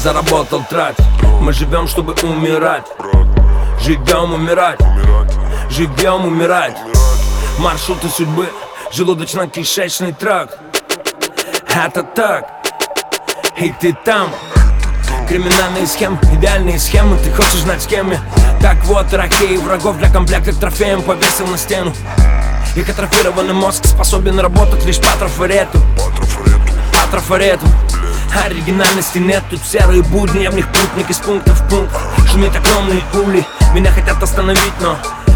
заработал, трать. Мы живем, чтобы умирать. Живем, умирать. Живем, умирать. Маршруты судьбы, желудочно-кишечный тракт. Это так, и ты там. Криминальные схемы, идеальные схемы. Ты хочешь знать с кем я? Так вот, ракеи врагов для комплекта к трофеям повесил на стену. Их атрофированный мозг способен работать лишь по трафарету. По трафарету. Оригинальности нет, тут серые будни. Я в них путник из пункта в пункт. Шумит огромные пули. Меня хотят остановить, но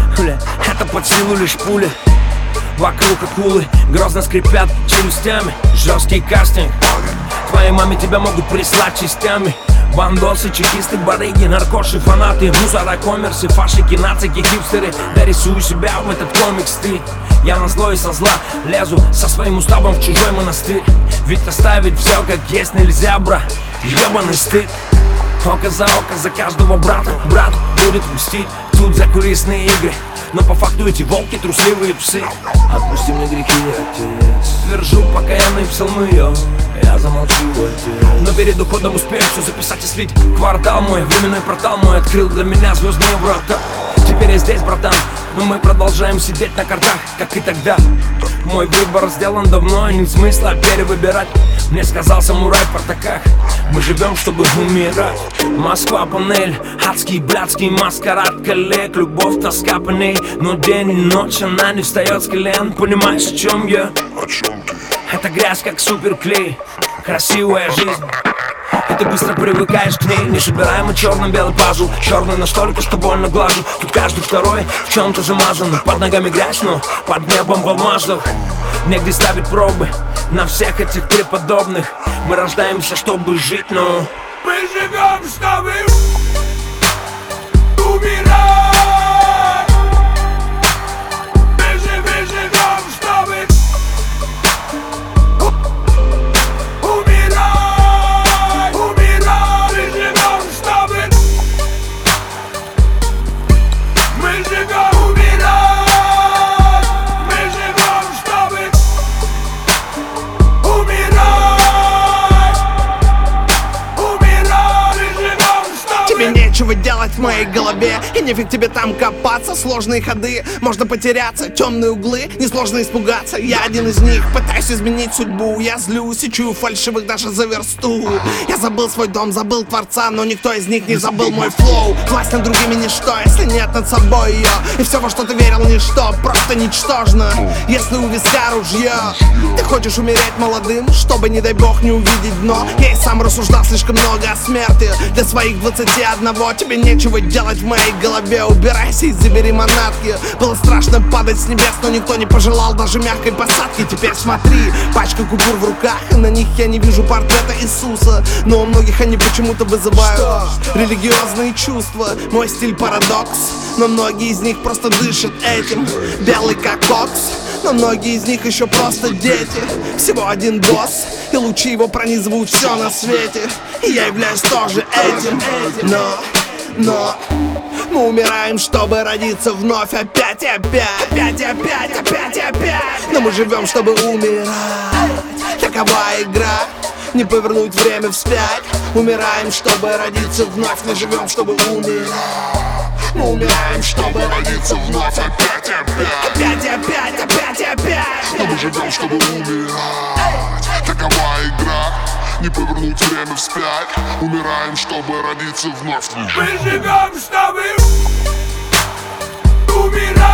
это под силу лишь пули. Вокруг акулы грозно скрипят челюстями. Жесткий кастинг. Твоей маме тебя могут прислать частями. Бандосы, чекисты, барыги, наркоши, фанаты, мусора, коммерсы, фашики, нацики, хипстеры. Да рисую себя в этот комикс ты. Я на зло и со зла лезу со своим уставом в чужой монастырь. Ведь оставить все как есть нельзя, брат. Ебаный стыд. Око за око за каждого брата. Брат будет мстить. Тут закулисные игры. Но по факту эти волки трусливые псы. Отпусти мне грехи, отец. Твержу покаянные псалмы, я замолчу, отец. Но перед уходом успею все записать и слить. Квартал мой, временной портал мой открыл для меня звездные врата. Теперь я здесь, братан, но мы продолжаем сидеть на картах, как и тогда. Мой выбор сделан давно, и нет смысла перевыбирать. Мне сказал самурай в портаках: мы живем, чтобы умирать. Москва, панель, адский, блядский маскарад коллег. Любовь, тоска по ней, но день и ночь она не встает с колен. Понимаешь, о чем я? О чем ты? Это грязь, как суперклей. Красивая жизнь, и ты быстро привыкаешь к ней. Не собираем и черно-белый пазл. Черный настолько, что больно глажу. Тут каждый второй в чем-то замазан. Под ногами грязь, но под небом в алмазах. Негде ставить пробы на всех этих преподобных. Мы рождаемся, чтобы жить, но мы живем, чтобы умирать. Мы живем, чтобы умирать. Мы живем, чтобы мы живем, умирать. Мы живем, чтобы умирать. Тебе нечего делать в моей голове, и нефиг тебе там копаться. Сложные ходы, можно потеряться, темные углы, несложно испугаться. Я один из них, пытаюсь изменить судьбу. Я злюсь и чую фальшивых даже за версту. Я забыл свой дом, забыл Творца, но никто из них не забыл мой флоу. Власть над другими ничто, если нет над собой ее. И все, во что ты верил, ничто, просто ничтожно. Если у виска ружье, ты хочешь умереть молодым, чтобы, не дай бог, не увидеть дно. Я и сам рассуждал слишком много о смерти для своих 21. Тебе нечего делать в моей голове. Убирайся и забери манатки. Было страшно падать с небес, но никто не пожелал даже мягкой посадки. Теперь смотри, пачка купюр в руках, и на них я не вижу портрета Иисуса. Но у многих они почему-то вызывают религиозные чувства. Мой стиль парадокс, но многие из них просто дышат этим. Белый как кокс, но многие из них еще просто дети. Всего один босс, и лучи его пронизывают все на свете. И я являюсь тоже этим. Но мы умираем, чтобы родиться вновь. Опять и опять, опять и опять, опять и опять. Но мы живем, чтобы умирать. Такова игра, не повернуть время вспять. Умираем, чтобы родиться вновь. Мы живем, чтобы умирать. Мы умираем, чтобы родиться вновь. Опять и опять, опять и опять, опять и опять. Но мы живем, чтобы умирать. Такова игра, не повернуть время вспять. Умираем, чтобы родиться вновь. Мы живем, чтобы умирать.